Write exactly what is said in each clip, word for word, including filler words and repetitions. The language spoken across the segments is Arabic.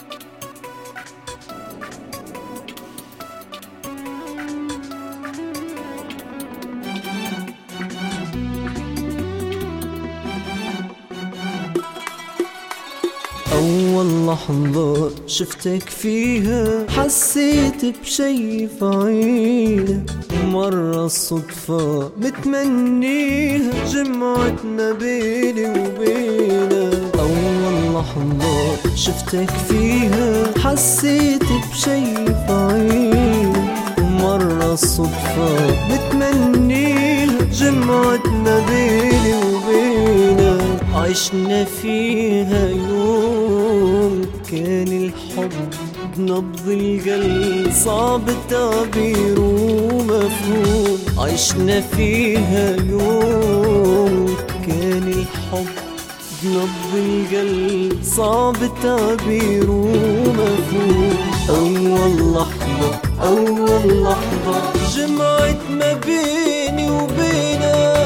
أول لحظة شفتك فيها حسيت بشي في عينك، مرة الصدفة متمنيها جمعتنا بيني وبينك. أول لحظة شفتك فيها حسيت بشي في عينك، مرة الصدفة متمنيها جمعتنا بيني وبينك. عشنا فيها يوم كان الحب بنبض القلب صعب التعبير ومفهوم. عشنا فيها يوم كان الحب بنبض القلب صعب التعبير ومفهوم. أول لحظة أول لحظة جمعت ما بيني وبينك.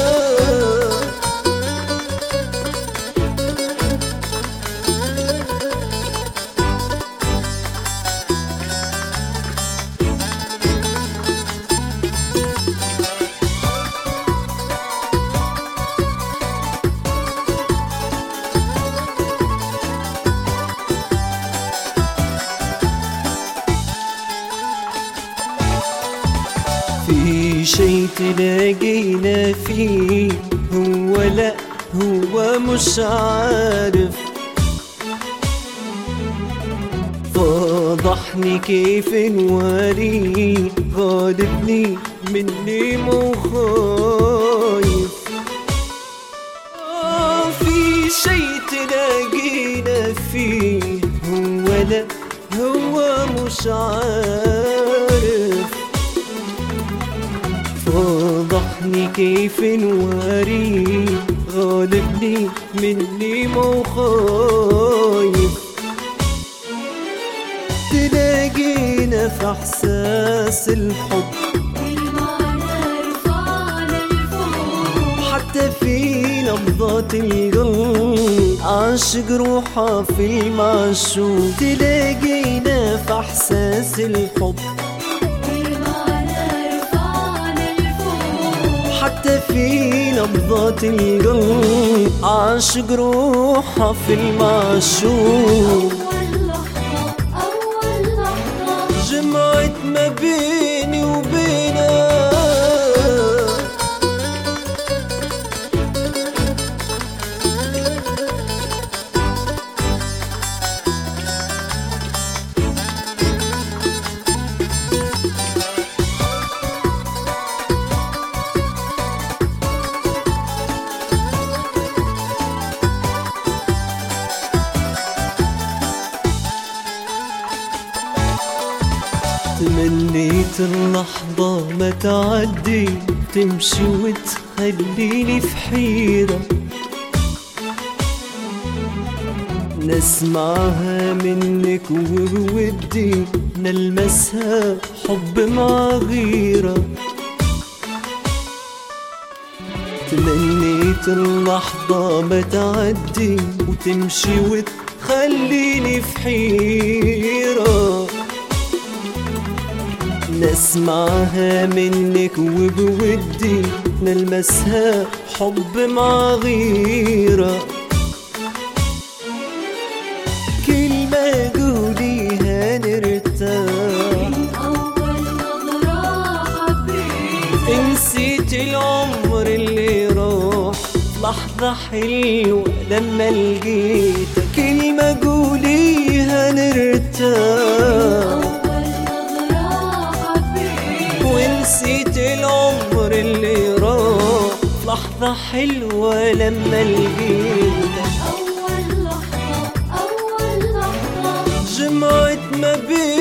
في شي تلاقينا فيه هو لا هو مش عارف، فضحني كيف نواريه غالبني مني مو خايف. آه في شي تلاقينا فيه هو لا هو مش عارف، فضحني كيف نواريه غالبني مني مو خايف. تلاقينا في احساس الحب حتى في نبضات القلب عاشق روحه في المعشوق. تلاقينا في احساس الحب حتى في نبضات القلب عاشق روحه في المعشوق. أول لحظة أول لحظة جمعت ما بيني وبينك. تمنيت اللحظة ما تعدي تمشي وتخليني في حيرة، نسمعها منك وبودي نلمسها حب مع غيرة. تمنيت اللحظة ما تعدي وتمشي وتخليني في حيرة، نسمعها منك وبودي نلمسها حب مع غيرة. كلمة قوليها نرتاح أول نظرة حبيت، نسيت العمر اللي راح لحظة حلوة لما لقيتك. كلمة قوليها نرتاح ونسيت العمر اللي راح لحظة حلوة لما لقيتك. أول لحظة أول لحظة جمعت ما بين